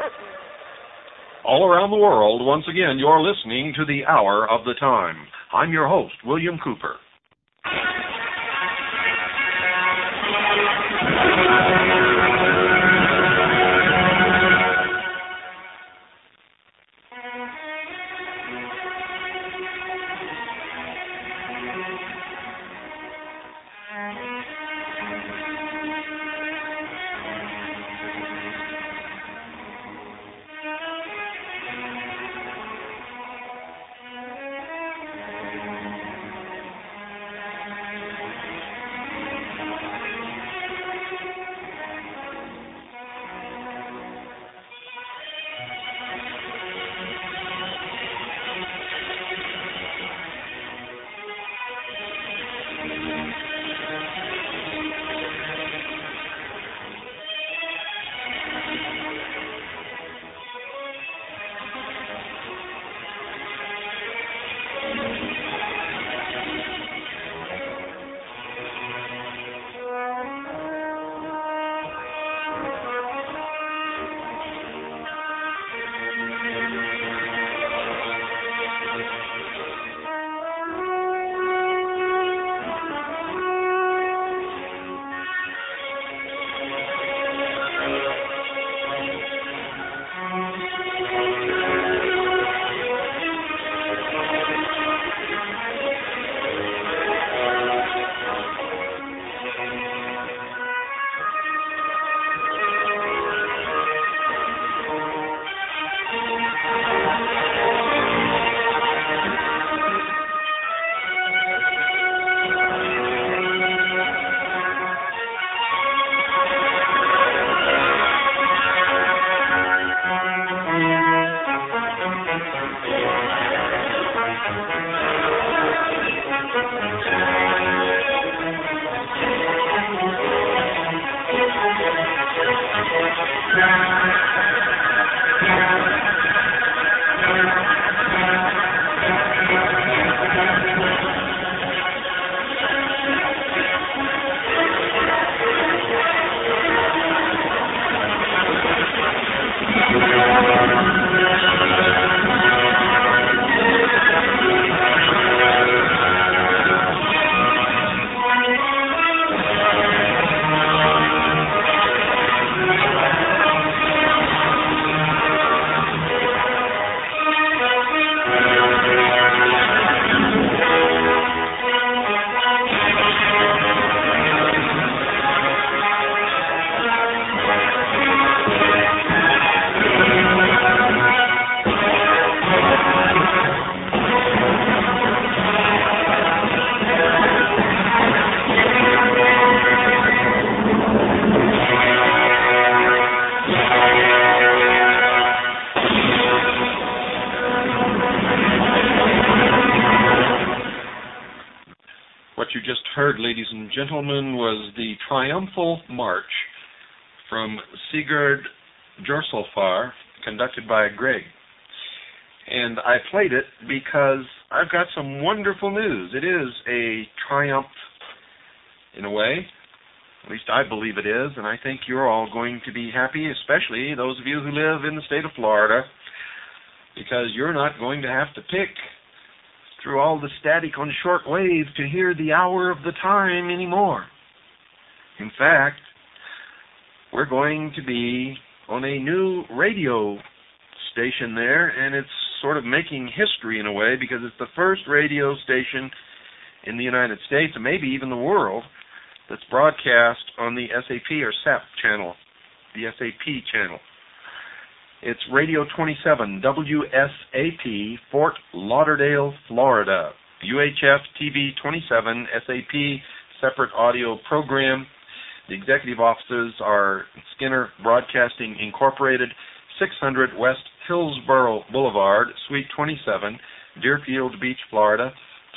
All around the world, once again, you're listening to the Hour of the Time. I'm your host, William Cooper. Ladies and gentlemen, was the Triumphal March from Sigurd Jorsalfar, conducted by Grieg. And I played it because I've got some wonderful news. It is a triumph, in a way. At least I believe it is, and I think you're all going to be happy, especially those of you who live in the state of Florida, because you're not going to have to pick through all the static on shortwave to hear the Hour of the Time anymore. In fact, we're going to be on a new radio station there, and it's sort of making history in a way because it's the first radio station in the United States, and maybe even the world, that's broadcast on the SAP or SAP channel, the SAP channel. It's Radio 27, WSAP, Fort Lauderdale, Florida. UHF TV 27, SAP, separate audio program. The executive offices are Skinner Broadcasting Incorporated, 600 West Hillsborough Boulevard, Suite 27, Deerfield Beach, Florida,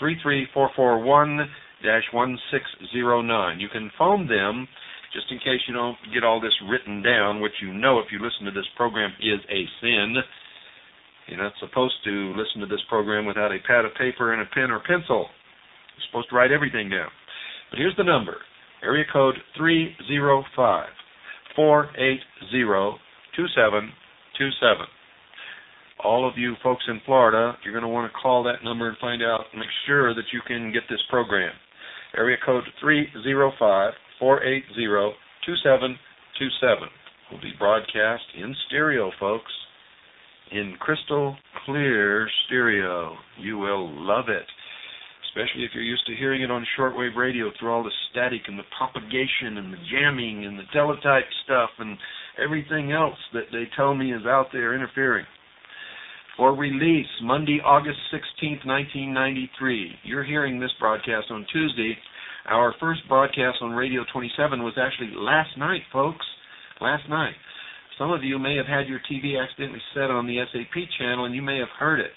33441-1609. You can phone them, just in case you don't get all this written down, which you know if you listen to this program is a sin. You're not supposed to listen to this program without a pad of paper and a pen or pencil. You're supposed to write everything down. But here's the number, area code 305-480-2727. 2727. All of you folks in Florida, you're going to want to call that number and find out, make sure that you can get this program. Area code 305-480-2727 will be broadcast in stereo, folks, in crystal clear stereo. You will love it, especially if you're used to hearing it on shortwave radio through all the static and the propagation and the jamming and the teletype stuff and everything else that they tell me is out there interfering. For release, Monday, August 16th, 1993. You're hearing this broadcast on Tuesday. Our first broadcast on Radio 27 was actually last night, folks. Last night. Some of you may have had your TV accidentally set on the SAP channel and you may have heard it.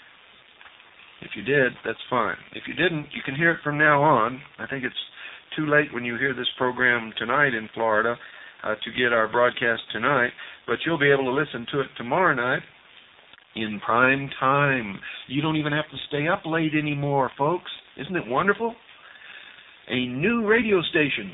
If you did, that's fine. If you didn't, you can hear it from now on. I think it's too late when you hear this program tonight in Florida to get our broadcast tonight, but you'll be able to listen to it tomorrow night in prime time. You don't even have to stay up late anymore, folks. Isn't it wonderful? A new radio station,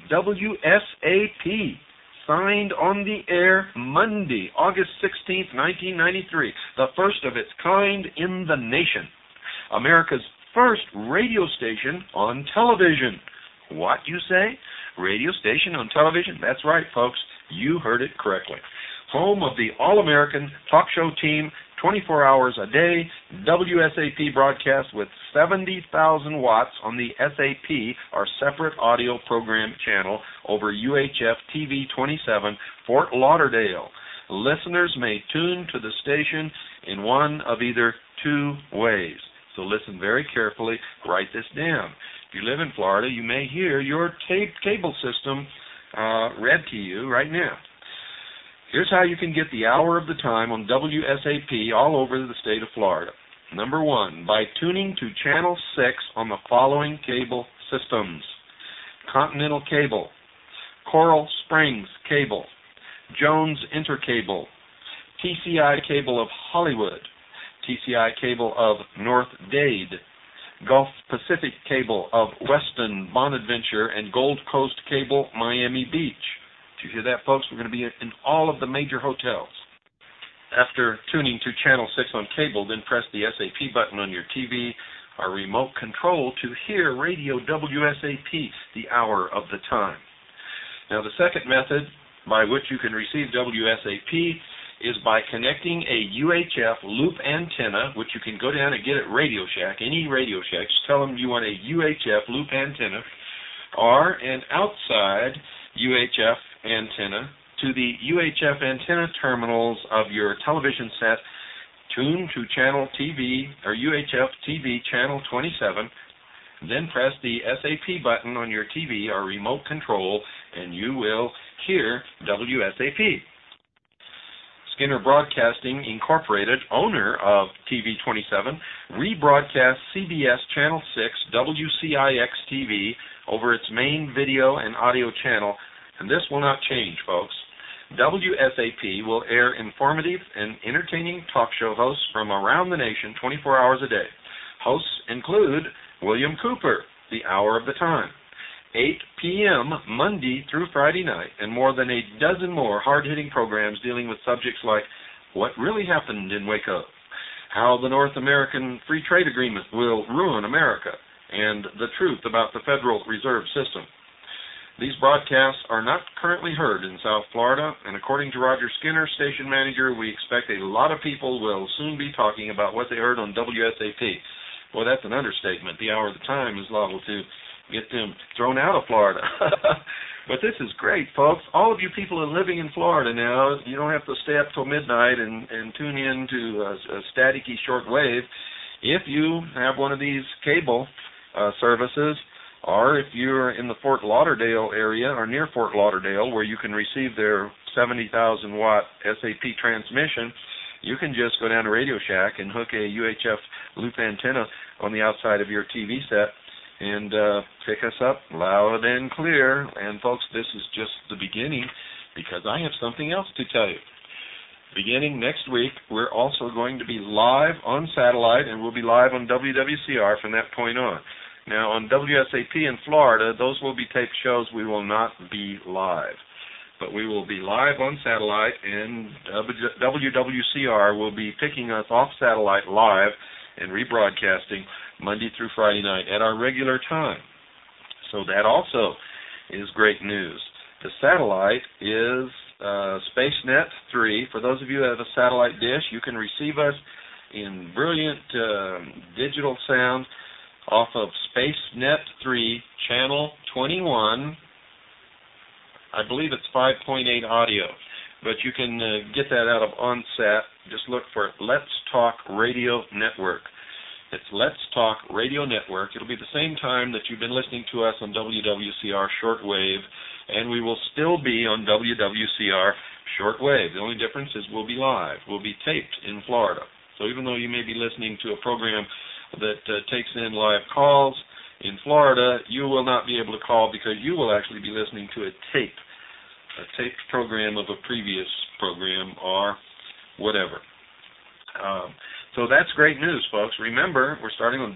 WSAP, signed on the air Monday, August 16th, 1993, the first of its kind in the nation. America's first radio station on television. What, you say? Radio station on television? That's right, folks. You heard it correctly. Home of the all-American talk show team, 24 hours a day, WSAP broadcast with 70,000 watts on the SAP, our separate audio program channel, over UHF TV 27, Fort Lauderdale. Listeners may tune to the station in one of either two ways. So listen very carefully. Write this down. If you live in Florida, you may hear your cable system read to you right now. Here's how you can get the hour of the time on WSAP all over the state of Florida. Number one, by tuning to Channel 6 on the following cable systems: Continental Cable, Coral Springs Cable, Jones Intercable, TCI Cable of Hollywood, TCI Cable of North Dade, Gulf Pacific Cable of Weston, Bonaventure, and Gold Coast Cable, Miami Beach. Did you hear that, folks? We're going to be in all of the major hotels. After tuning to Channel 6 on cable, then press the SAP button on your TV or remote control to hear Radio WSAP, the hour of the time. Now, the second method by which you can receive WSAP is by connecting a UHF loop antenna, which you can go down and get at Radio Shack, any Radio Shack. Just tell them you want a UHF loop antenna, or an outside UHF antenna to the UHF antenna terminals of your television set. Tune to channel TV or UHF TV channel 27, then press the SAP button on your TV or remote control, and you will hear WSAP. Skinner Broadcasting Incorporated, owner of TV 27, rebroadcasts CBS Channel 6 WCIX-TV over its main video and audio channel, and this will not change, folks. WSAP will air informative and entertaining talk show hosts from around the nation 24 hours a day. Hosts include William Cooper, the hour of the time, 8 p.m. Monday through Friday night, and more than a dozen more hard-hitting programs dealing with subjects like what really happened in Waco, how the North American Free Trade Agreement will ruin America, and the truth about the Federal Reserve System. These broadcasts are not currently heard in South Florida, and according to Roger Skinner, station manager, we expect a lot of people will soon be talking about what they heard on WSAP. Boy, that's an understatement. The hour of the time is liable to get them thrown out of Florida. But this is great, folks. All of you people are living in Florida now. You don't have to stay up till midnight and tune in to a staticky short wave. If you have one of these cable services, or if you're in the Fort Lauderdale area or near Fort Lauderdale where you can receive their 70,000 watt SAP transmission, you can just go down to Radio Shack and hook a UHF loop antenna on the outside of your TV set and pick us up loud and clear. And folks, this is just the beginning, because I have something else to tell you. Beginning next week, we're also going to be live on satellite, and we'll be live on WWCR from that point on. Now, on WSAP in Florida, those will be taped shows. We will not be live. but we will be live on satellite, and WWCR will be picking us off satellite live and rebroadcasting Monday through Friday night at our regular time. So that also is great news. The satellite is SpaceNet 3. For those of you that have a satellite dish, you can receive us in brilliant digital sound off of SpaceNet 3, channel 21. I believe it's 5.8 audio, but you can get that out of OnSat. Just look for Let's Talk Radio Network. It's Let's Talk Radio Network. It'll be the same time that you've been listening to us on WWCR shortwave, and we will still be on WWCR shortwave. The only difference is we'll be live. We'll be taped in Florida. So even though you may be listening to a program that takes in live calls in Florida, you will not be able to call because you will actually be listening to a taped program of a previous program or whatever. So that's great news, folks. Remember, we're starting on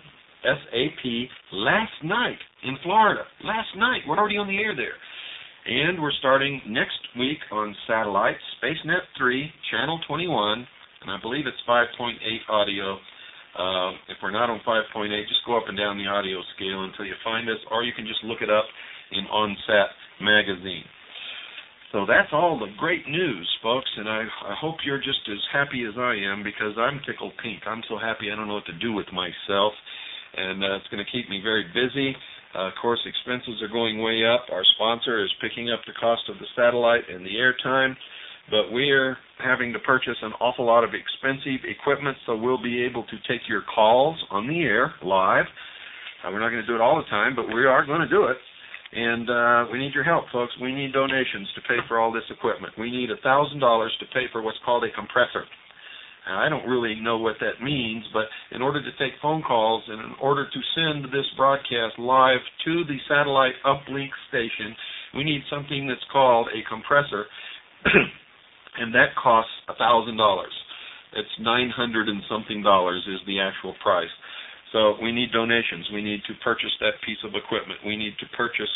WSAP last night in Florida. Last night. We're already on the air there. And we're starting next week on satellite, SpaceNet 3, channel 21, and I believe it's 5.8 audio. If we're not on 5.8, just go up and down the audio scale until you find us, or you can just look it up in OnSat magazine. So that's all the great news, folks, and I hope you're just as happy as I am, because I'm tickled pink. I'm so happy I don't know what to do with myself, and it's going to keep me very busy. Of course, expenses are going way up. Our sponsor is picking up the cost of the satellite and the airtime, but we're having to purchase an awful lot of expensive equipment, so we'll be able to take your calls on the air live. We're not going to do it all the time, but we are going to do it. And we need your help, folks. We need donations to pay for all this equipment. We need $1,000 to pay for what's called a compressor. Now, I don't really know what that means, but in order to take phone calls and in order to send this broadcast live to the satellite uplink station, we need something that's called a compressor, and that costs $1,000. It's $900 and something is the actual price. So we need donations. We need to purchase that piece of equipment. We need to purchase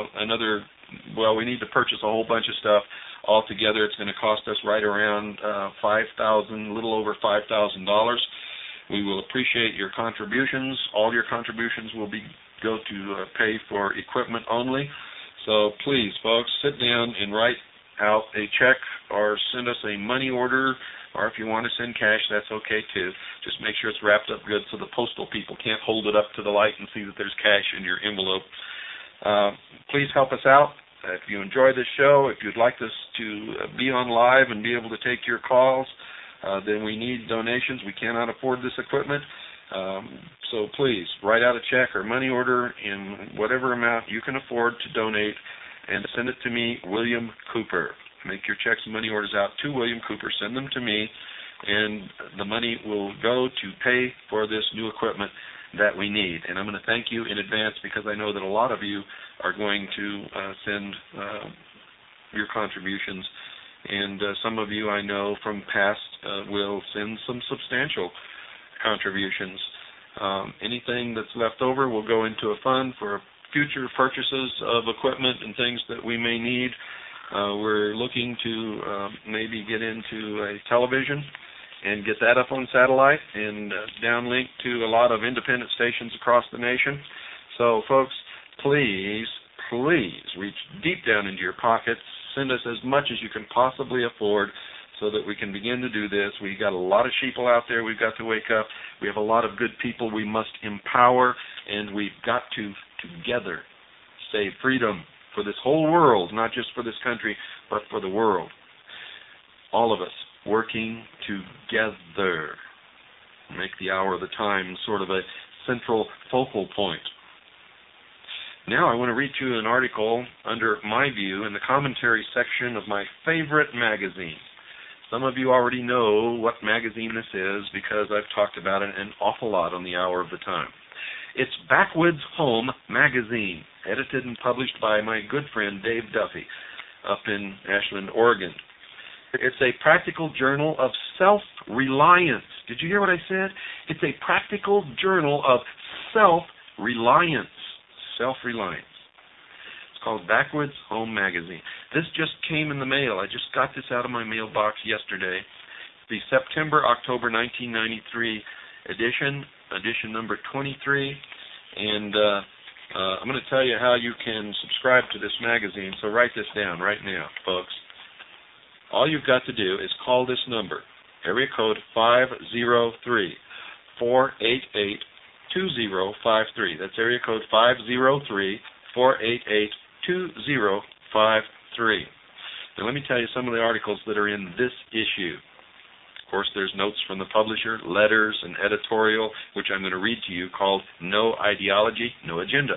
we need to purchase a whole bunch of stuff. Altogether, it's going to cost us right around $5,000, a little over $5,000. We will appreciate your contributions. All your contributions will go to pay for equipment only. So please, folks, sit down and write out a check or send us a money order. Or if you want to send cash, that's okay too. Just make sure it's wrapped up good so the postal people can't hold it up to the light and see that there's cash in your envelope. Please help us out. If you enjoy this show, if you'd like us to be on live and be able to take your calls, then we need donations. We cannot afford this equipment. So please, write out a check or money order in whatever amount you can afford to donate and send it to me, William Cooper. Make your checks and money orders out to William Cooper. Send them to me, and the money will go to pay for this new equipment that we need. And I'm going to thank you in advance because I know that a lot of you are going to send your contributions. And some of you I know from past will send some substantial contributions. Anything that's left over will go into a fund for future purchases of equipment and things that we may need. We're looking to maybe get into a television and get that up on satellite and downlink to a lot of independent stations across the nation. So, folks, please reach deep down into your pockets. Send us as much as you can possibly afford so that we can begin to do this. We've got a lot of sheeple out there we've got to wake up. We have a lot of good people we must empower, and we've got to, together, save freedom for this whole world, not just for this country, but for the world. All of us working together. Make the hour of the time sort of a central focal point. Now I want to read you an article under My View in the commentary section of my favorite magazine. Some of you already know what magazine this is because I've talked about it an awful lot on the hour of the time. It's Backwoods Home Magazine, edited and published by my good friend Dave Duffy up in Ashland, Oregon. It's a practical journal of self-reliance. Did you hear what I said? It's a practical journal of self-reliance. Self-reliance. It's called Backwoods Home Magazine. This just came in the mail. I just got this out of my mailbox yesterday. The September-October 1993 edition number 23. And I'm going to tell you how you can subscribe to this magazine, so write this down right now, folks. All you've got to do is call this number, area code 503-488-2053. That's area code 503-488-2053. Now let me tell you some of the articles that are in this issue. Of course, there's notes from the publisher, letters, and editorial, which I'm going to read to you, called No Ideology, No Agenda.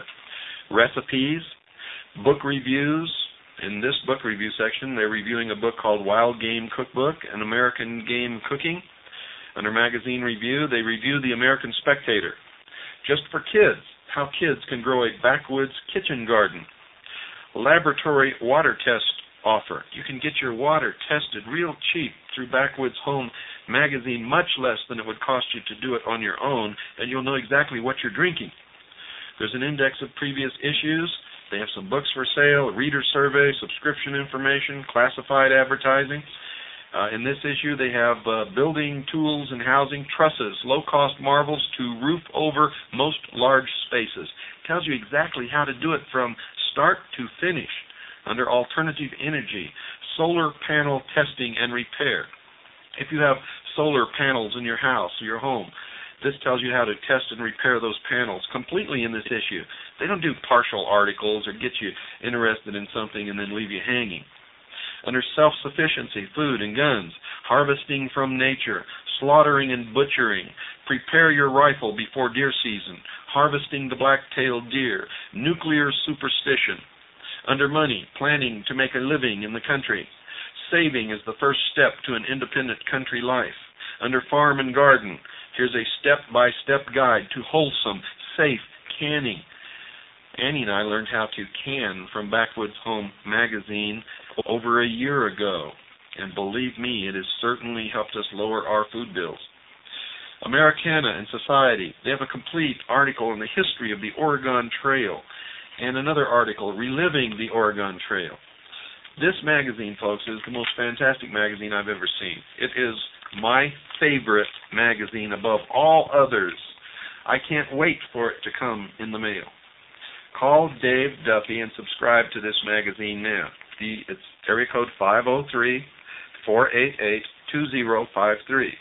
Recipes, book reviews. In this book review section, they're reviewing a book called Wild Game Cookbook, An American Game Cooking. Under Magazine Review, they review the American Spectator. Just for Kids, how kids can grow a backwoods kitchen garden. Laboratory water test offer. You can get your water tested real cheap through Backwoods Home Magazine, much less than it would cost you to do it on your own, and you'll know exactly what you're drinking. There's an index of previous issues. They have some books for sale, a reader survey, subscription information, classified advertising. In this issue, they have building tools and housing, trusses, low-cost marvels to roof over most large spaces. Tells you exactly how to do it from start to finish. Under alternative energy, solar panel testing and repair. If you have solar panels in your house or your home, this tells you how to test and repair those panels completely in this issue. They don't do partial articles or get you interested in something and then leave you hanging. Under self-sufficiency, food and guns, harvesting from nature, slaughtering and butchering, prepare your rifle before deer season, harvesting the black-tailed deer, nuclear superstition. Under money, planning to make a living in the country. Saving is the first step to an independent country life. Under farm and garden, here's a step-by-step guide to wholesome, safe canning. Annie and I learned how to can from Backwoods Home Magazine over a year ago. And believe me, it has certainly helped us lower our food bills. Americana and Society, they have a complete article on the history of the Oregon Trail. And another article, Reliving the Oregon Trail. This magazine, folks, is the most fantastic magazine I've ever seen. It is my favorite magazine above all others. I can't wait for it to come in the mail. Call Dave Duffy and subscribe to this magazine now. It's area code 503-488-2053.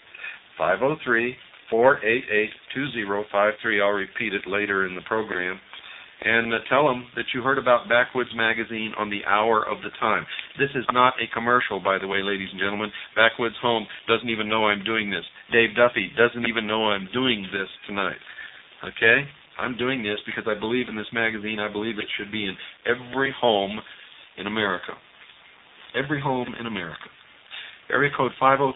503-488-2053. I'll repeat it later in the program. And tell them that you heard about Backwoods Magazine on the hour of the time. This is not a commercial, by the way, ladies and gentlemen. Backwoods Home doesn't even know I'm doing this. Dave Duffy doesn't even know I'm doing this tonight. Okay? I'm doing this because I believe in this magazine. I believe it should be in every home in America. Every home in America. Area code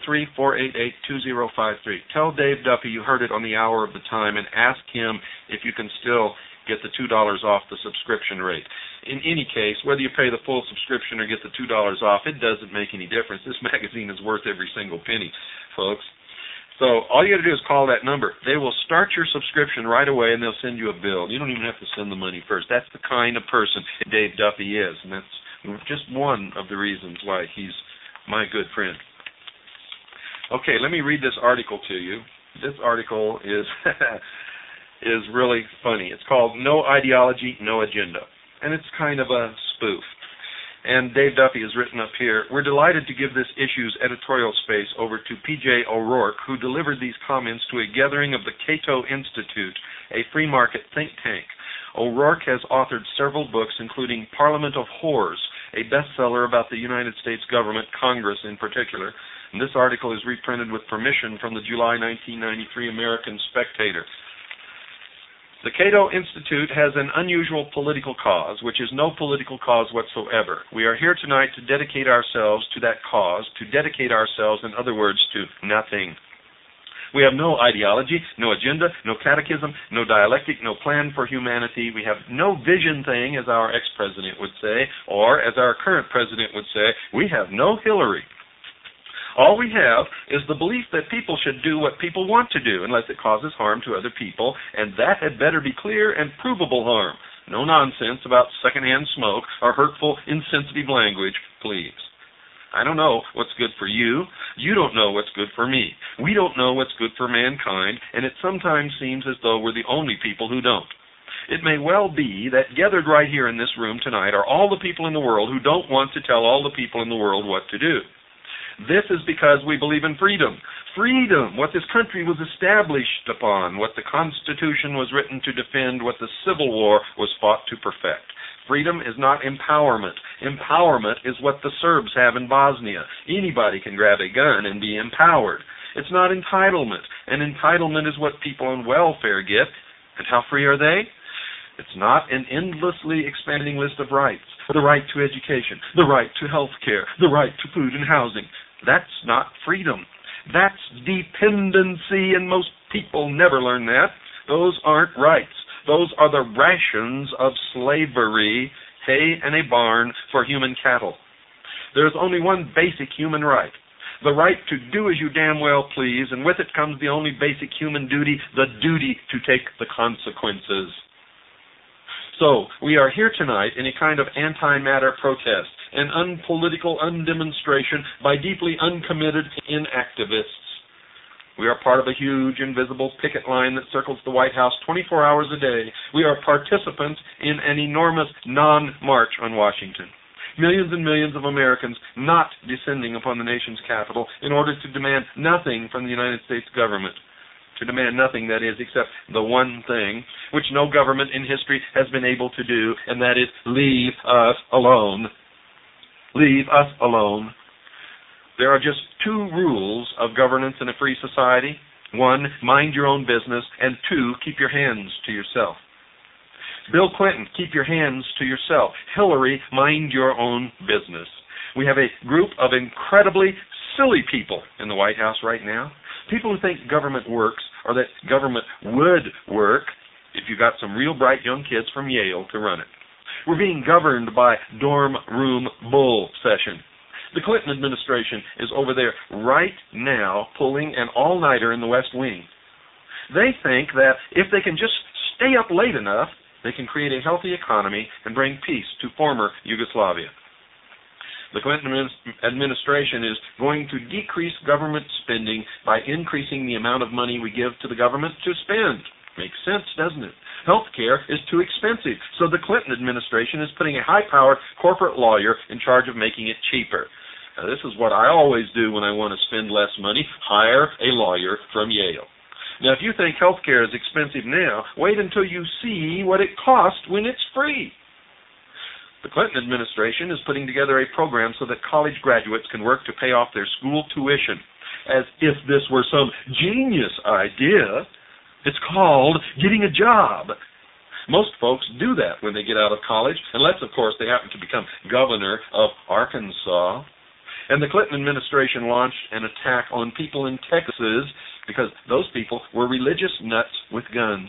503-488-2053. Tell Dave Duffy you heard it on the hour of the time and ask him if you can still get the $2 off the subscription rate. In any case, whether you pay the full subscription or get the $2 off, it doesn't make any difference. This magazine is worth every single penny, folks. So all you got to do is call that number. They will start your subscription right away, and they'll send you a bill. You don't even have to send the money first. That's the kind of person Dave Duffy is, and that's just one of the reasons why he's my good friend. Okay, let me read this article to you. This article is is really funny. It's called No Ideology, No Agenda, and it's kind of a spoof. And Dave Duffy has written up here, we're delighted to give this issue's editorial space over to P.J. O'Rourke, who delivered these comments to a gathering of the Cato Institute, a free market think tank. O'Rourke has authored several books, including Parliament of Whores, a bestseller about the United States government, Congress in particular. And this article is reprinted with permission from the July 1993 American Spectator. The Cato Institute has an unusual political cause, which is no political cause whatsoever. We are here tonight to dedicate ourselves to that cause, to dedicate ourselves, in other words, to nothing. We have no ideology, no agenda, no catechism, no dialectic, no plan for humanity. We have no vision thing, as our ex-president would say, or as our current president would say, we have no Hillary. All we have is the belief that people should do what people want to do unless it causes harm to other people, and that had better be clear and provable harm. No nonsense about secondhand smoke or hurtful, insensitive language, please. I don't know what's good for you. You don't know what's good for me. We don't know what's good for mankind, and it sometimes seems as though we're the only people who don't. It may well be that gathered right here in this room tonight are all the people in the world who don't want to tell all the people in the world what to do. This is because we believe in freedom. Freedom, what this country was established upon, what the Constitution was written to defend, what the Civil War was fought to perfect. Freedom is not empowerment. Empowerment is what the Serbs have in Bosnia. Anybody can grab a gun and be empowered. It's not entitlement. And entitlement is what people on welfare get. And how free are they? It's not an endlessly expanding list of rights. The right to education, the right to health care, the right to food and housing. That's not freedom. That's dependency, and most people never learn that. Those aren't rights. Those are the rations of slavery, hay and a barn for human cattle. There's only one basic human right. The right to do as you damn well please, and with it comes the only basic human duty, the duty to take the consequences. So, we are here tonight in a kind of antimatter protest, an unpolitical undemonstration by deeply uncommitted inactivists. We are part of a huge invisible picket line that circles the White House 24 hours a day. We are participants in an enormous non-march on Washington. Millions and millions of Americans not descending upon the nation's capital in order to demand nothing from the United States government. To demand nothing, that is, except the one thing which no government in history has been able to do, and that is leave us alone. Leave us alone. There are just two rules of governance in a free society. One, mind your own business, and two, keep your hands to yourself. Bill Clinton, keep your hands to yourself. Hillary, mind your own business. We have a group of incredibly silly people in the White House right now. People who think government works, or that government would work if you got some real bright young kids from Yale to run it. We're being governed by dorm room bull session. The Clinton administration is over there right now pulling an all-nighter in the West Wing. They think that if they can just stay up late enough, they can create a healthy economy and bring peace to former Yugoslavia. The Clinton administration is going to decrease government spending by increasing the amount of money we give to the government to spend. Makes sense, doesn't it? Healthcare is too expensive, so the Clinton administration is putting a high-powered corporate lawyer in charge of making it cheaper. Now, this is what I always do when I want to spend less money, hire a lawyer from Yale. Now, if you think healthcare is expensive now, wait until you see what it costs when it's free. The Clinton administration is putting together a program so that college graduates can work to pay off their school tuition, as if this were some genius idea. It's called getting a job. Most folks do that when they get out of college, unless, of course, they happen to become governor of Arkansas. And the Clinton administration launched an attack on people in Texas because those people were religious nuts with guns.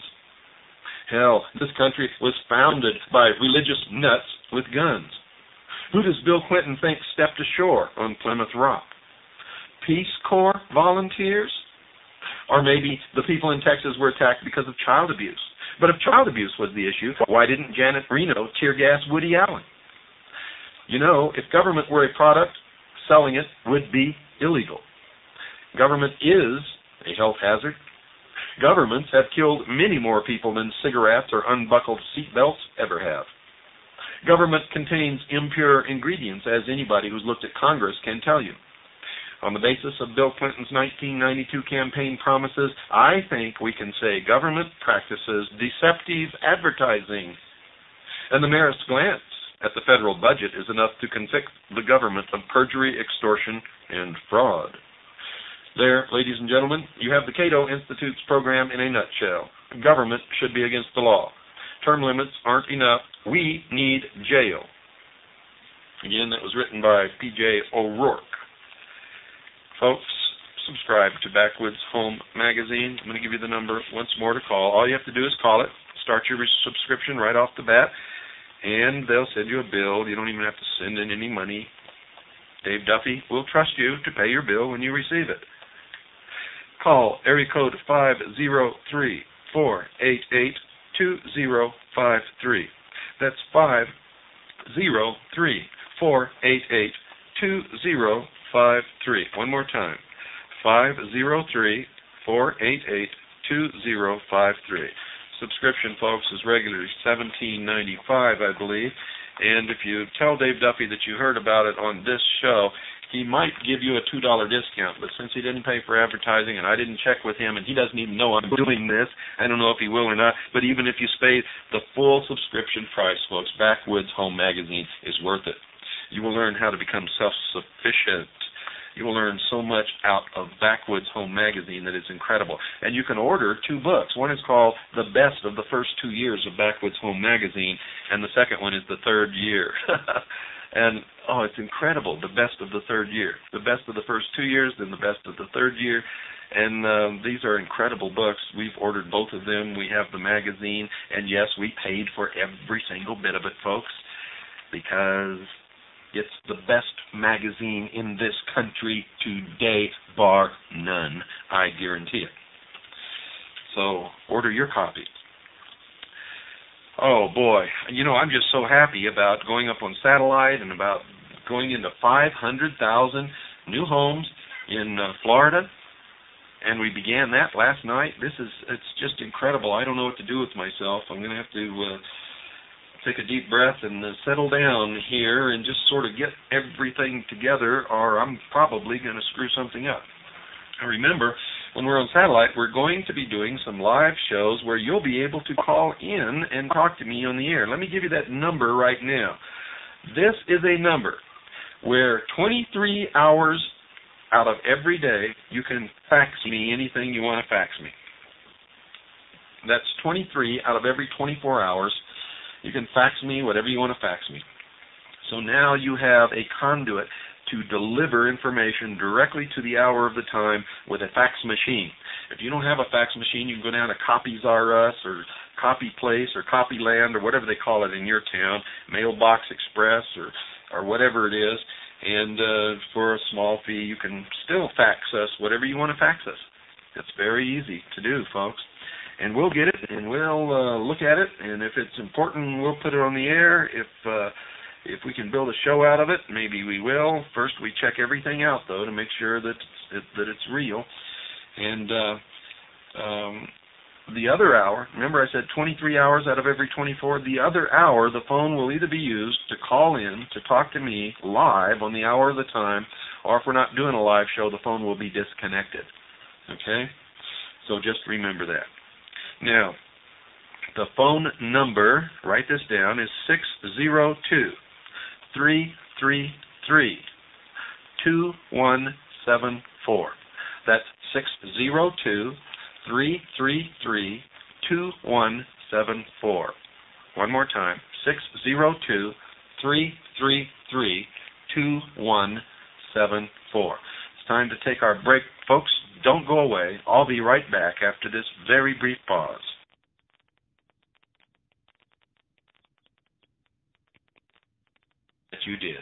Hell, this country was founded by religious nuts with guns. Who does Bill Clinton think stepped ashore on Plymouth Rock? Peace Corps volunteers? Or maybe the people in Texas were attacked because of child abuse. But if child abuse was the issue, why didn't Janet Reno tear gas Woody Allen? You know, if government were a product, selling it would be illegal. Government is a health hazard. Governments have killed many more people than cigarettes or unbuckled seatbelts ever have. Government contains impure ingredients, as anybody who's looked at Congress can tell you. On the basis of Bill Clinton's 1992 campaign promises, I think we can say government practices deceptive advertising. And the merest glance at the federal budget is enough to convict the government of perjury, extortion, and fraud. There, ladies and gentlemen, you have the Cato Institute's program in a nutshell. Government should be against the law. Term limits aren't enough. We need jail. Again, that was written by P.J. O'Rourke. Folks, subscribe to Backwoods Home Magazine. I'm going to give you the number once more to call. All you have to do is call it. Start your subscription right off the bat, and they'll send you a bill. You don't even have to send in any money. Dave Duffy will trust you to pay your bill when you receive it. Call area code 503-488-2053. That's 503-488-2053. One more time. 503-488-2053. Subscription, folks, is regularly $17.95, I believe. And if you tell Dave Duffy that you heard about it on this show, he might give you a $2 discount. But since he didn't pay for advertising, and I didn't check with him, and he doesn't even know I'm doing this, I don't know if he will or not, but even if you pay the full subscription price, folks, Backwoods Home Magazine is worth it. You will learn how to become self-sufficient. You will learn so much out of Backwoods Home Magazine that it's incredible. And you can order 2 books. One is called The Best of the First 2 Years of Backwoods Home Magazine, and the second one is The Third Year. And, it's incredible, The Best of the Third Year. The Best of the First 2 years, then The Best of the Third Year. And these are incredible books. We've ordered both of them. We have the magazine, and yes, we paid for every single bit of it, folks, because it's the best magazine in this country today, bar none. I guarantee it. So order your copy. Oh, boy. I'm just so happy about going up on satellite and about going into 500,000 new homes in Florida. And we began that last night. It's just incredible. I don't know what to do with myself. I'm going to have to take a deep breath and settle down here and just sort of get everything together, or I'm probably going to screw something up. Now remember, when we're on satellite, we're going to be doing some live shows where you'll be able to call in and talk to me on the air. Let me give you that number right now. This is a number where 23 hours out of every day you can fax me anything you want to fax me. That's 23 out of every 24 hours. You can fax me whatever you want to fax me. So now you have a conduit to deliver information directly to the hour of the time with a fax machine. If you don't have a fax machine, you can go down to Copies R Us or Copy Place or Copyland or whatever they call it in your town, Mailbox Express or whatever it is, and for a small fee you can still fax us whatever you want to fax us. It's very easy to do, folks. And we'll get it, and we'll look at it, and if it's important, we'll put it on the air. If we can build a show out of it, maybe we will. First, we check everything out, though, to make sure that it's real. And the other hour, remember I said 23 hours out of every 24? The other hour, the phone will either be used to call in to talk to me live on the hour of the time, or if we're not doing a live show, the phone will be disconnected. Okay? So just remember that. Now, the phone number, write this down, is 602-333-2174. That's 602-333-2174. One more time, 602-333-2174. It's time to take our break, folks. Don't go away. I'll be right back after this very brief pause. That you did.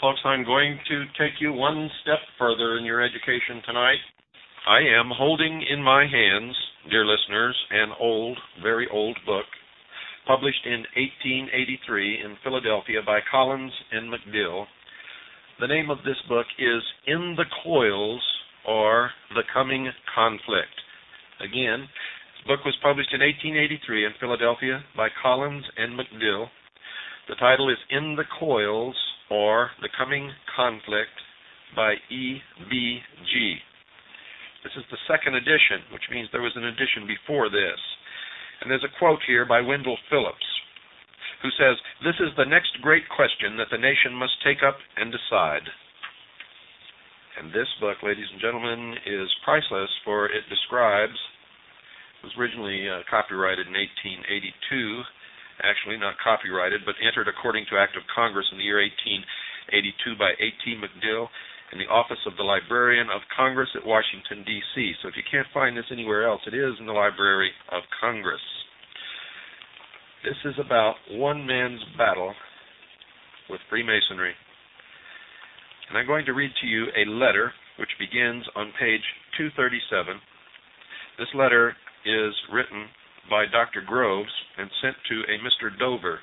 folks, I'm going to take you one step further in your education tonight. I am holding in my hands, dear listeners, an old, very old book, published in 1883 in Philadelphia by Collins and McDill. The name of this book is In the Coils, or The Coming Conflict. Again, this book was published in 1883 in Philadelphia by Collins and McDill. The title is In the Coils, or The Coming Conflict by E.B.G. This is the second edition, which means there was an edition before this. And there's a quote here by Wendell Phillips, who says, "This is the next great question that the nation must take up and decide." And this book, ladies and gentlemen, is priceless, for it describes, it was originally copyrighted in 1882, actually not copyrighted, but entered according to Act of Congress in the year 1882 by A.T. McDill in the Office of the Librarian of Congress at Washington, D.C. So if you can't find this anywhere else, it is in the Library of Congress. This is about one man's battle with Freemasonry. And I'm going to read to you a letter which begins on page 237. This letter is written by Dr. Groves and sent to a Mr. Dover.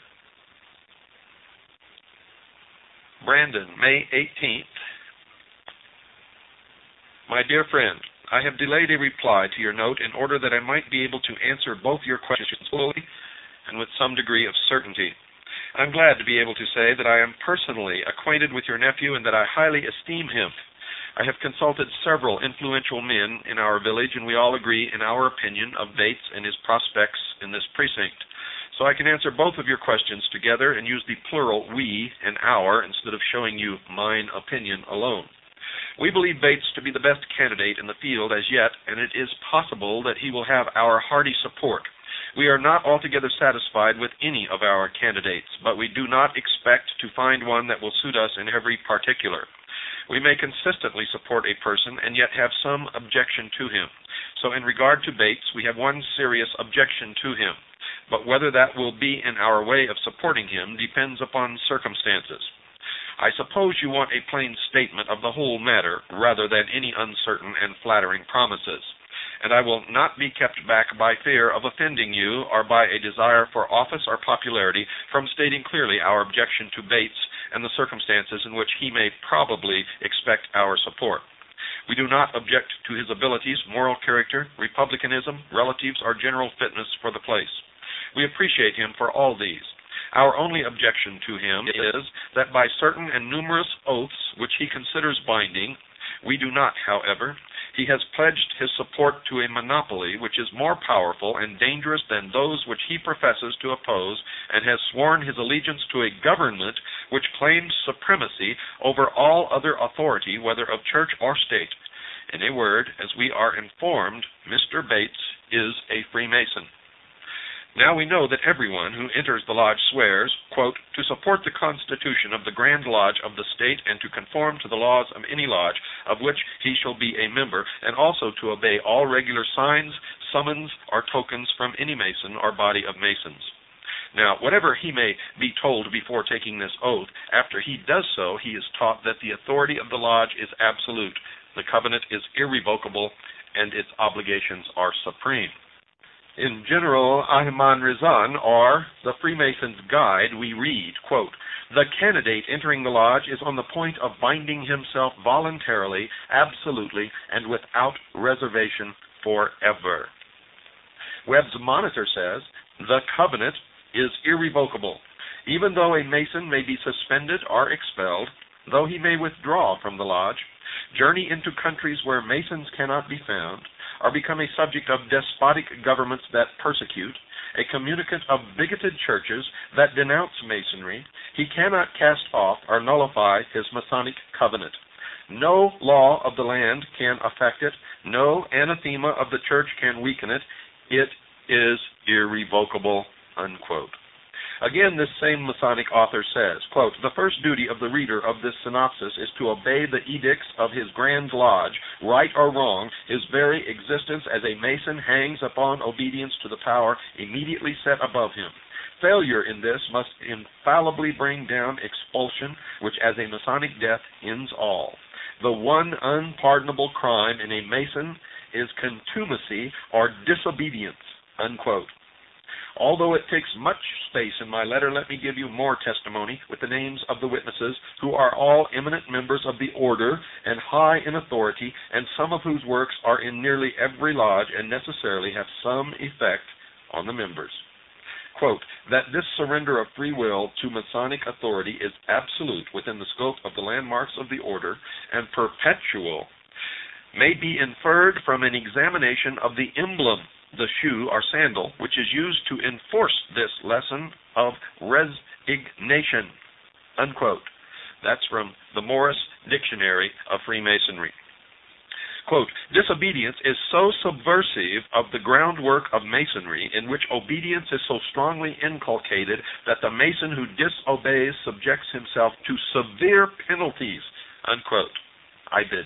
Brandon, May 18th. My dear friend, I have delayed a reply to your note in order that I might be able to answer both your questions fully and with some degree of certainty. I'm glad to be able to say that I am personally acquainted with your nephew and that I highly esteem him. I have consulted several influential men in our village, and we all agree in our opinion of Bates and his prospects in this precinct. So I can answer both of your questions together and use the plural we and our instead of showing you mine opinion alone. We believe Bates to be the best candidate in the field as yet, and it is possible that he will have our hearty support. We are not altogether satisfied with any of our candidates, but we do not expect to find one that will suit us in every particular. We may consistently support a person and yet have some objection to him. So in regard to Bates, we have one serious objection to him, but whether that will be in our way of supporting him depends upon circumstances. I suppose you want a plain statement of the whole matter rather than any uncertain and flattering promises. And I will not be kept back by fear of offending you or by a desire for office or popularity from stating clearly our objection to Bates and the circumstances in which he may probably expect our support. We do not object to his abilities, moral character, republicanism, relatives, or general fitness for the place. We appreciate him for all these. Our only objection to him is that by certain and numerous oaths which he considers binding, we do not, however, he has pledged his support to a monopoly which is more powerful and dangerous than those which he professes to oppose, and has sworn his allegiance to a government which claims supremacy over all other authority, whether of church or state. In a word, as we are informed, Mr. Bates is a Freemason. Now we know that everyone who enters the lodge swears, quote, to support the Constitution of the Grand Lodge of the state and to conform to the laws of any lodge of which he shall be a member, and also to obey all regular signs, summons, or tokens from any Mason or body of Masons. Now, whatever he may be told before taking this oath, after he does so, he is taught that the authority of the lodge is absolute, the covenant is irrevocable, and its obligations are supreme. In General Ahimad Rezan, or the Freemason's Guide, we read, quote, the candidate entering the lodge is on the point of binding himself voluntarily, absolutely, and without reservation forever. Webb's Monitor says, the covenant is irrevocable. Even though a Mason may be suspended or expelled, though he may withdraw from the lodge, journey into countries where Masons cannot be found, or become a subject of despotic governments that persecute, a communicant of bigoted churches that denounce Masonry, he cannot cast off or nullify his Masonic covenant. No law of the land can affect it. No anathema of the church can weaken it. It is irrevocable, unquote. Again, this same Masonic author says, quote, the first duty of the reader of this synopsis is to obey the edicts of his Grand Lodge. Right or wrong, his very existence as a Mason hangs upon obedience to the power immediately set above him. Failure in this must infallibly bring down expulsion, which as a Masonic death ends all. The one unpardonable crime in a Mason is contumacy or disobedience, unquote. Although it takes much space in my letter, let me give you more testimony with the names of the witnesses, who are all eminent members of the order and high in authority, and some of whose works are in nearly every lodge and necessarily have some effect on the members. Quote, that this surrender of free will to Masonic authority is absolute within the scope of the landmarks of the order and perpetual may be inferred from an examination of the emblem, the shoe or sandal, which is used to enforce this lesson of resignation, unquote. That's from the Morris Dictionary of Freemasonry. Quote, disobedience is so subversive of the groundwork of Masonry, in which obedience is so strongly inculcated, that the Mason who disobeys subjects himself to severe penalties, unquote. I bid.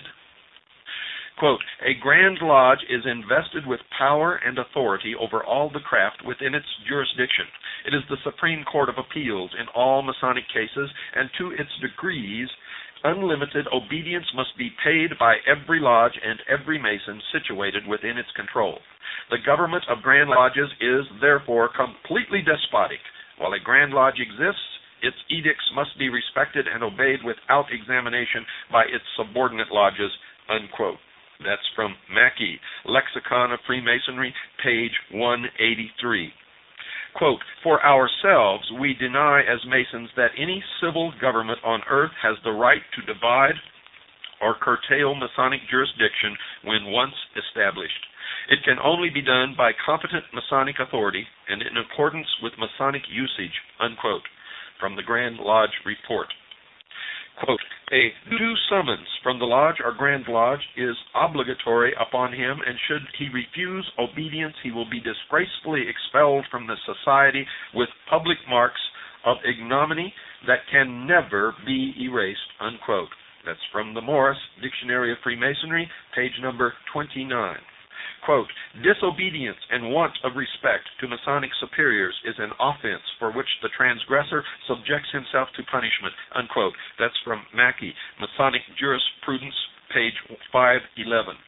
Quote, a Grand Lodge is invested with power and authority over all the craft within its jurisdiction. It is the Supreme Court of Appeals in all Masonic cases, and to its degrees, unlimited obedience must be paid by every lodge and every Mason situated within its control. The government of Grand Lodges is, therefore, completely despotic. While a Grand Lodge exists, its edicts must be respected and obeyed without examination by its subordinate lodges, unquote. That's from Mackey, Lexicon of Freemasonry, page 183. Quote, for ourselves, we deny as Masons that any civil government on earth has the right to divide or curtail Masonic jurisdiction when once established. It can only be done by competent Masonic authority and in accordance with Masonic usage, unquote, from the Grand Lodge Report. Quote, a due summons from the lodge or Grand Lodge is obligatory upon him, and should he refuse obedience, he will be disgracefully expelled from the society with public marks of ignominy that can never be erased, unquote. That's from the Morris Dictionary of Freemasonry, page number 29. Quote, disobedience and want of respect to Masonic superiors is an offense for which the transgressor subjects himself to punishment, unquote. That's from Mackey, Masonic Jurisprudence, page 511.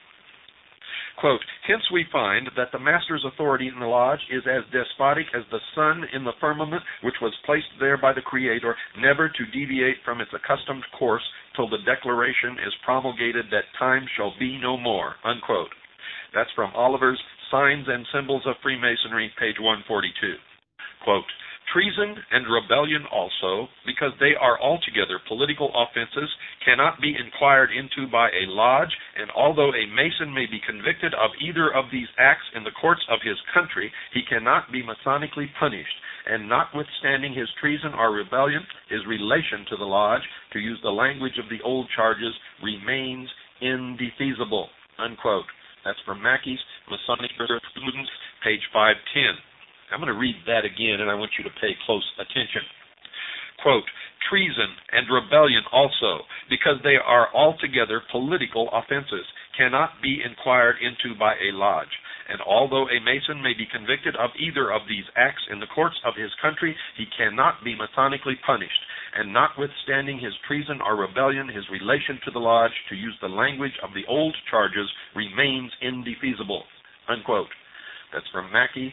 Quote, hence we find that the master's authority in the lodge is as despotic as the sun in the firmament, which was placed there by the Creator, never to deviate from its accustomed course till the declaration is promulgated that time shall be no more, unquote. That's from Oliver's Signs and Symbols of Freemasonry, page 142. Quote, treason and rebellion also, because they are altogether political offenses, cannot be inquired into by a lodge, and although a Mason may be convicted of either of these acts in the courts of his country, he cannot be Masonically punished, and notwithstanding his treason or rebellion, his relation to the lodge, to use the language of the old charges, remains indefeasible, unquote. That's from Mackey's Masonic Jurisprudence, page 510. I'm going to read that again, and I want you to pay close attention. Quote, treason and rebellion also, because they are altogether political offenses, cannot be inquired into by a lodge. And although a Mason may be convicted of either of these acts in the courts of his country, he cannot be Masonically punished. And notwithstanding his treason or rebellion, his relation to the lodge, to use the language of the old charges, remains indefeasible, unquote. That's from Mackey,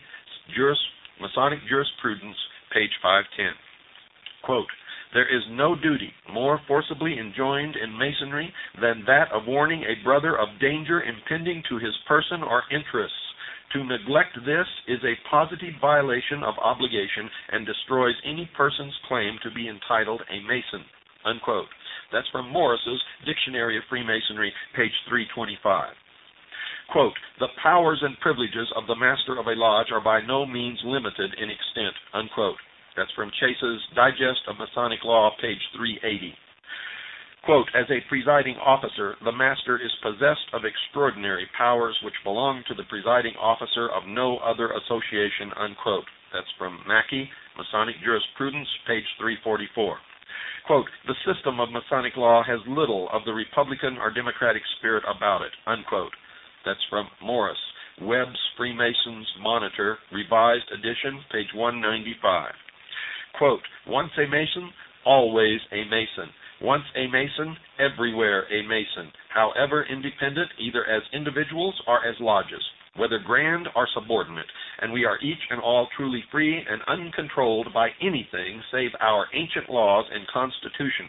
Masonic Jurisprudence, page 510. Quote, there is no duty more forcibly enjoined in Masonry than that of warning a brother of danger impending to his person or interests. To neglect this is a positive violation of obligation and destroys any person's claim to be entitled a Mason, unquote. That's from Morris's Dictionary of Freemasonry, page 325. Quote, the powers and privileges of the master of a lodge are by no means limited in extent, unquote. That's from Chase's Digest of Masonic Law, page 380. Quote, as a presiding officer, the master is possessed of extraordinary powers which belong to the presiding officer of no other association, unquote. That's from Mackey, Masonic Jurisprudence, page 344. Quote, the system of Masonic law has little of the Republican or Democratic spirit about it, unquote. That's from Morris, Webb's Freemasons Monitor, revised edition, page 195. Quote, once a Mason, always a Mason. Once a Mason, everywhere a Mason, however independent, either as individuals or as lodges, whether grand or subordinate, and we are each and all truly free and uncontrolled by anything save our ancient laws and Constitution.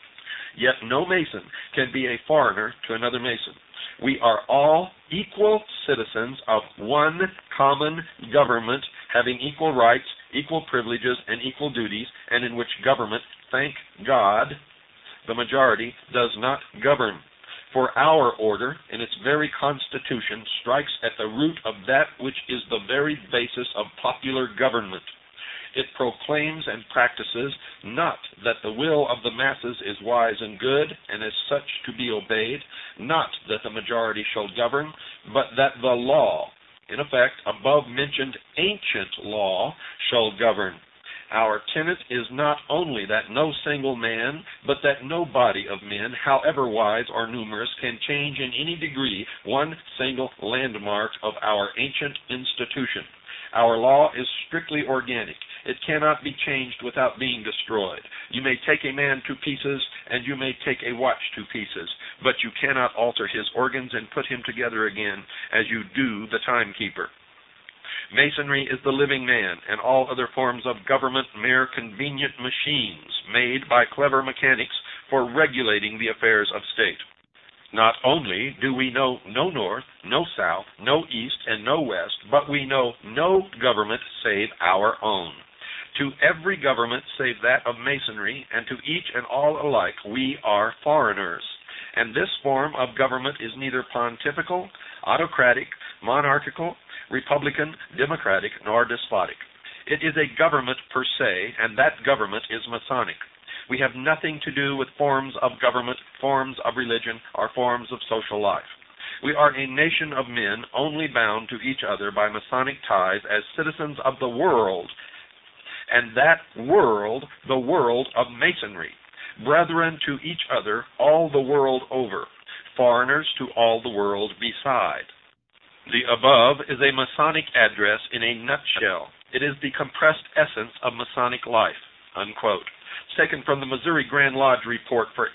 Yet no Mason can be a foreigner to another Mason. We are all equal citizens of one common government, having equal rights, equal privileges, and equal duties, and in which government, thank God, the majority does not govern. For our order, in its very constitution, strikes at the root of that which is the very basis of popular government. It proclaims and practices not that the will of the masses is wise and good, and as such to be obeyed, not that the majority shall govern, but that the law, in effect, above-mentioned ancient law, shall govern. Our tenet is not only that no single man, but that no body of men, however wise or numerous, can change in any degree one single landmark of our ancient institution. Our law is strictly organic. It cannot be changed without being destroyed. You may take a man to pieces, and you may take a watch to pieces, but you cannot alter his organs and put him together again as you do the timekeeper. Masonry is the living man, and all other forms of government mere convenient machines made by clever mechanics for regulating the affairs of state. Not only do we know no north, no south, no east, and no west, but we know no government save our own. To every government save that of Masonry, and to each and all alike, we are foreigners. And this form of government is neither pontifical, autocratic, monarchical, republican, democratic, nor despotic. It is a government per se, and that government is Masonic. We have nothing to do with forms of government, forms of religion, or forms of social life. We are a nation of men only bound to each other by Masonic ties as citizens of the world, and that world, the world of Masonry. Brethren to each other all the world over, foreigners to all the world beside. The above is a Masonic address in a nutshell. It is the compressed essence of Masonic life, unquote. It's taken from the Missouri Grand Lodge report for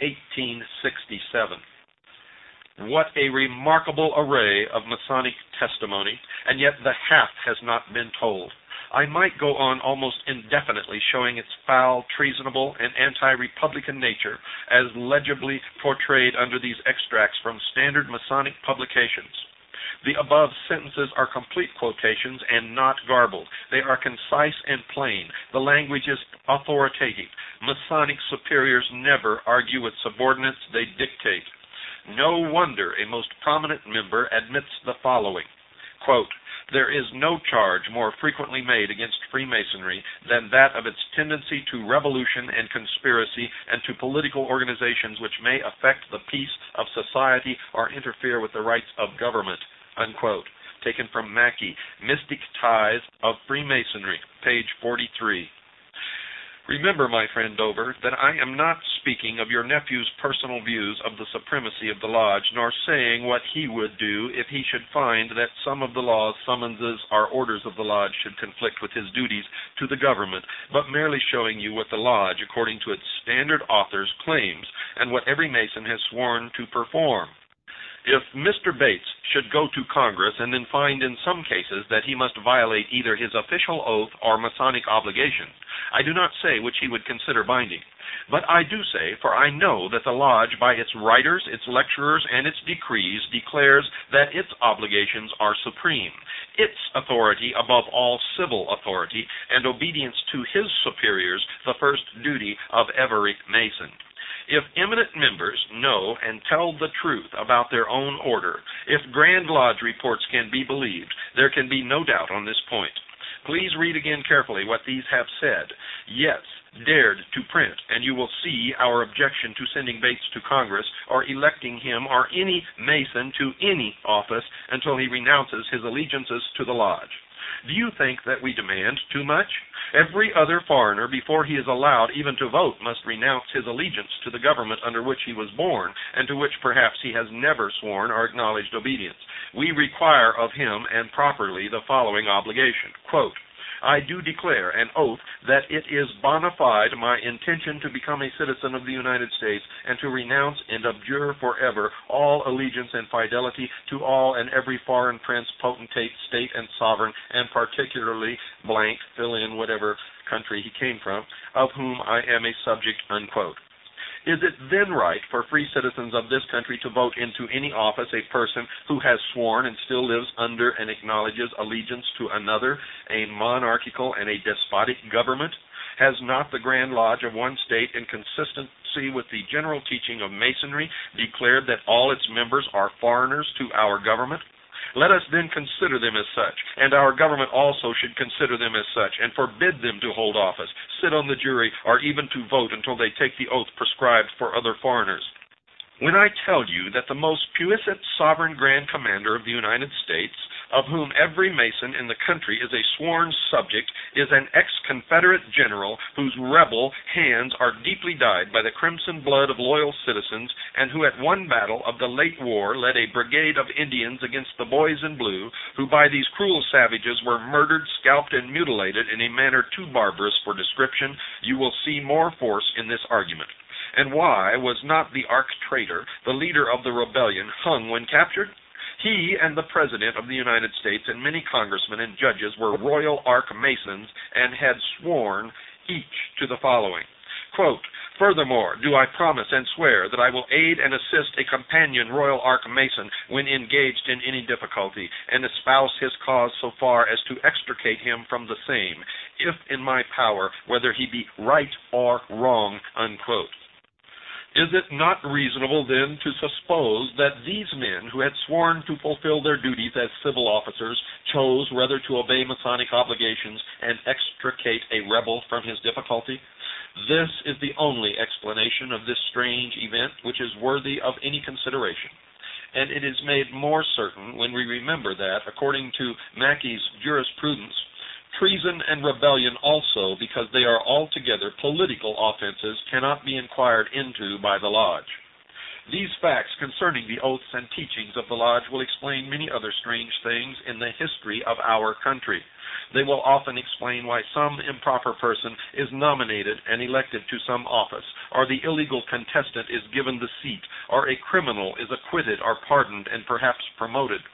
1867. What a remarkable array of Masonic testimony, and yet the half has not been told. I might go on almost indefinitely showing its foul, treasonable, and anti-republican nature as legibly portrayed under these extracts from standard Masonic publications. The above sentences are complete quotations and not garbled. They are concise and plain. The language is authoritative. Masonic superiors never argue with subordinates, they dictate. No wonder a most prominent member admits the following, quote, there is no charge more frequently made against Freemasonry than that of its tendency to revolution and conspiracy and to political organizations which may affect the peace of society or interfere with the rights of government, unquote. Taken from Mackey, Mystic Ties of Freemasonry, page 43. Remember, my friend Dover, that I am not speaking of your nephew's personal views of the supremacy of the Lodge, nor saying what he would do if he should find that some of the laws, summonses, or orders of the Lodge should conflict with his duties to the government, but merely showing you what the Lodge, according to its standard authors, claims, and what every Mason has sworn to perform. If Mr. Bates should go to Congress and then find in some cases that he must violate either his official oath or Masonic obligation, I do not say which he would consider binding. But I do say, for I know that the Lodge, by its writers, its lecturers, and its decrees, declares that its obligations are supreme, its authority above all civil authority, and obedience to his superiors the first duty of every Mason. If eminent members know and tell the truth about their own order, if Grand Lodge reports can be believed, there can be no doubt on this point. Please read again carefully what these have said. Yes, dared to print, and you will see our objection to sending Bates to Congress or electing him or any Mason to any office until he renounces his allegiances to the Lodge. Do you think that we demand too much? Every other foreigner, before he is allowed even to vote, must renounce his allegiance to the government under which he was born, and to which perhaps he has never sworn or acknowledged obedience. We require of him, and properly, the following obligation, quote, I do declare an oath that it is bona fide my intention to become a citizen of the United States and to renounce and abjure forever all allegiance and fidelity to all and every foreign prince, potentate, state, and sovereign, and particularly blank, fill in whatever country he came from, of whom I am a subject, unquote. Is it then right for free citizens of this country to vote into any office a person who has sworn and still lives under and acknowledges allegiance to another, a monarchical and a despotic government? Has not the Grand Lodge of one state, in consistency with the general teaching of Masonry, declared that all its members are foreigners to our government? Let us then consider them as such, and our government also should consider them as such, and forbid them to hold office, sit on the jury, or even to vote until they take the oath prescribed for other foreigners. When I tell you that the most puissant sovereign Grand Commander of the United States, of whom every Mason in the country is a sworn subject, is an ex-Confederate general whose rebel hands are deeply dyed by the crimson blood of loyal citizens, and who at one battle of the late war led a brigade of Indians against the boys in blue, who by these cruel savages were murdered, scalped, and mutilated in a manner too barbarous for description, you will see more force in this argument. And why was not the arch-traitor, the leader of the rebellion, hung when captured? He and the President of the United States and many congressmen and judges were Royal Arch-Masons and had sworn each to the following, quote, furthermore, do I promise and swear that I will aid and assist a companion Royal Arch-Mason when engaged in any difficulty, and espouse his cause so far as to extricate him from the same, if in my power, whether he be right or wrong, unquote. Is it not reasonable, then, to suppose that these men who had sworn to fulfill their duties as civil officers chose rather to obey Masonic obligations and extricate a rebel from his difficulty? This is the only explanation of this strange event which is worthy of any consideration. And it is made more certain when we remember that, according to Mackey's jurisprudence, treason and rebellion also, because they are altogether political offenses, cannot be inquired into by the Lodge. These facts concerning the oaths and teachings of the Lodge will explain many other strange things in the history of our country. They will often explain why some improper person is nominated and elected to some office, or the illegal contestant is given the seat, or a criminal is acquitted or pardoned and perhaps promoted.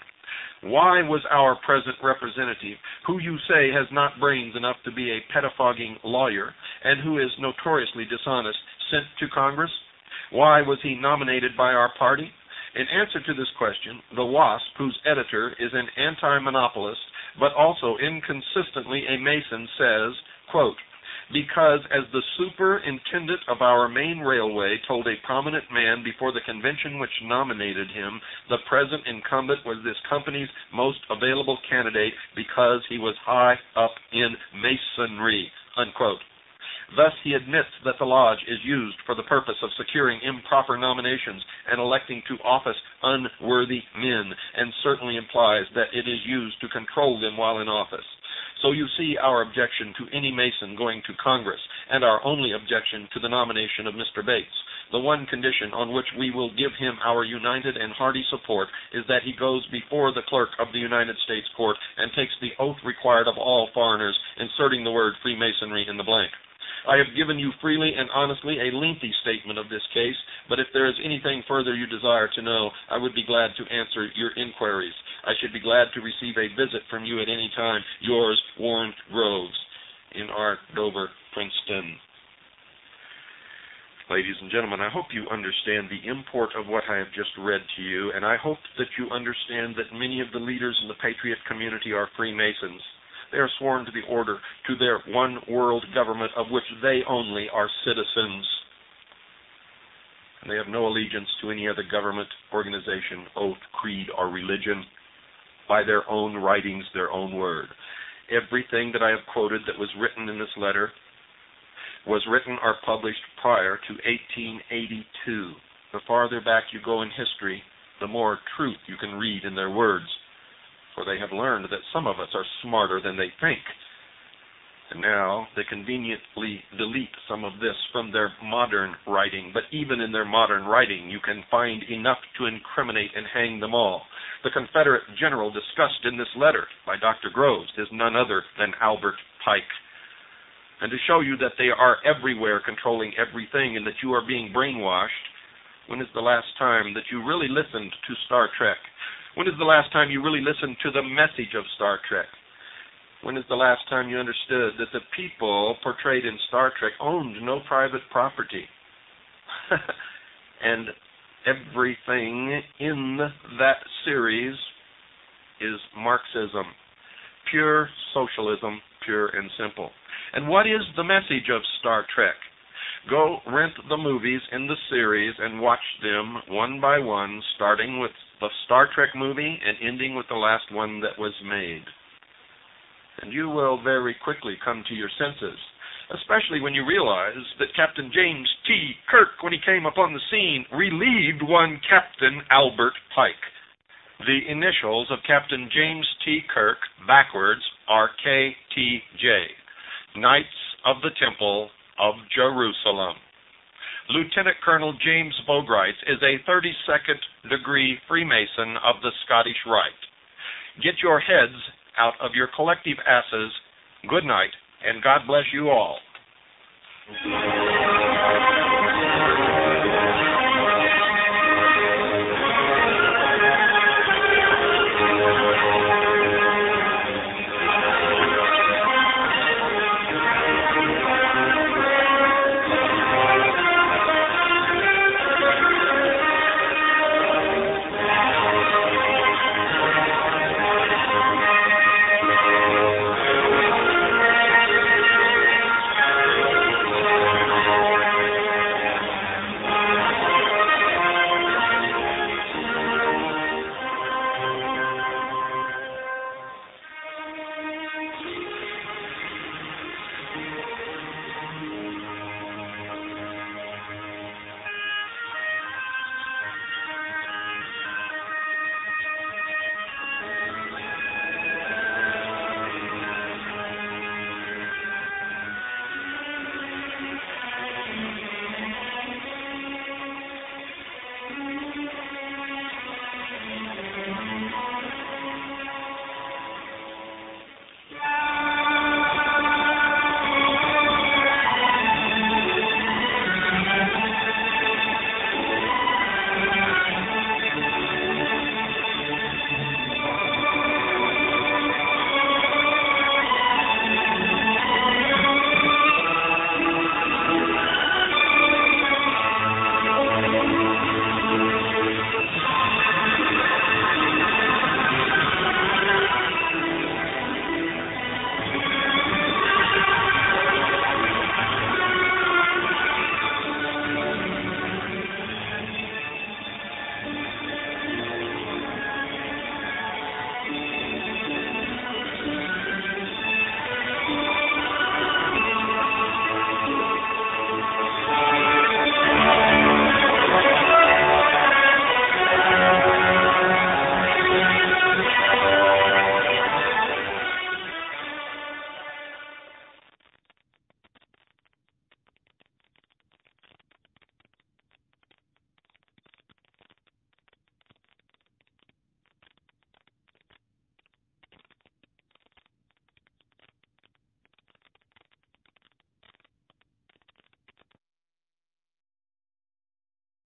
Why was our present representative, who you say has not brains enough to be a pettifogging lawyer, and who is notoriously dishonest, sent to Congress? Why was he nominated by our party? In answer to this question, the WASP, whose editor is an anti-monopolist, but also inconsistently a Mason, says, quote, because as the superintendent of our main railway told a prominent man before the convention which nominated him, the present incumbent was this company's most available candidate because he was high up in Masonry, unquote. Thus he admits that the Lodge is used for the purpose of securing improper nominations and electing to office unworthy men, and certainly implies that it is used to control them while in office. So you see our objection to any Mason going to Congress, and our only objection to the nomination of Mr. Bates. The one condition on which we will give him our united and hearty support is that he goes before the clerk of the United States Court and takes the oath required of all foreigners, inserting the word Freemasonry in the blank. I have given you freely and honestly a lengthy statement of this case, but if there is anything further you desire to know, I would be glad to answer your inquiries. I should be glad to receive a visit from you at any time. Yours, Warren Groves, in Art Dover, Princeton. Ladies and gentlemen, I hope you understand the import of what I have just read to you, and I hope that you understand that many of the leaders in the Patriot community are Freemasons. They are sworn to the order, to their one world government of which they only are citizens. And they have no allegiance to any other government, organization, oath, creed, or religion. By their own writings, their own word. Everything that I have quoted that was written in this letter was written or published prior to 1882. The farther back you go in history, the more truth you can read in their words. For they have learned that some of us are smarter than they think. And now they conveniently delete some of this from their modern writing, but even in their modern writing you can find enough to incriminate and hang them all. The Confederate general discussed in this letter by Dr. Groves is none other than Albert Pike. And to show you that they are everywhere controlling everything and that you are being brainwashed, when is the last time that you really listened to Star Trek? When is the last time you really listened to the message of Star Trek? When is the last time you understood that the people portrayed in Star Trek owned no private property? And everything in that series is Marxism, pure socialism, pure and simple. And what is the message of Star Trek? Go rent the movies in the series and watch them one by one, starting with the Star Trek movie and ending with the last one that was made. And you will very quickly come to your senses, especially when you realize that Captain James T. Kirk, when he came upon the scene, relieved one Captain Albert Pike. The initials of Captain James T. Kirk, backwards, are KTJ, Knights of the Temple of Jerusalem. Lieutenant Colonel James Bogrites is a 32nd degree Freemason of the Scottish Rite. Get your heads out of your collective asses. Good night, and God bless you all.